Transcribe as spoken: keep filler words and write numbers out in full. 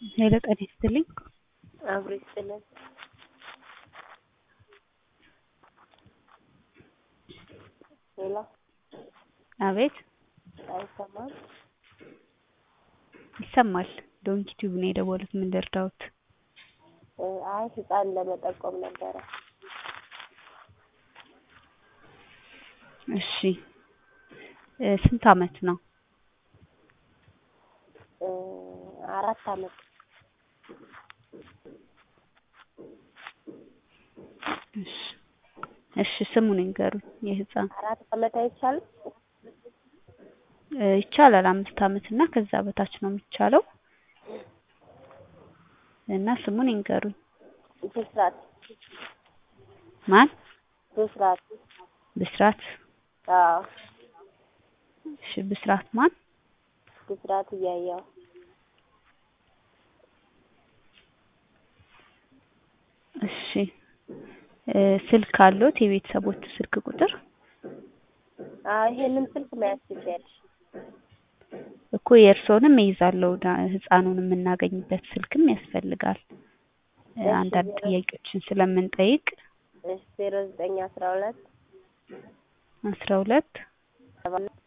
ሄሎ ጤና ይስጥልኝ። አብሮ ይስጥልን። ሄሎ አቤት አይሰማም? ይሰማል። ዶንኪ ቲዩብ ነው የደወሉት። ምን ልርዳዎት? አይ ህፃን ለመጠቆም ነበረ። እሺ ስንት አመት ነው? አራት አመት። እሺ እሺ ስሙን ይንገሩኝ የህፃን። አራት አመት አይቻልም? ይቻላል። አምስት አመት እና ከዛ በታች ነው የሚቻለው። እና ስሙን ይንገሩኝ። ብስራት። ማን? ብስራት። ብስራት። አዎ። እሺ ብስራት ማን? ብስራት እያየው። እሺ ስልክ አለዎት? የቤተሰቦቹ ስልክ ቁጥር? አዎ ይሄንን ስልክ መያዝ ትችያለሽ። እኮ የእርስዎንም እይዛለሁ። ህፃኑን የምናገኝበት ስልክም ያስፈልጋል። አንዳንድ ጥያቄዎችን ስለምንጠይቅ። እሺ ዜሮ ዘጠኝ አስራ ሁለት አስራ ሁለት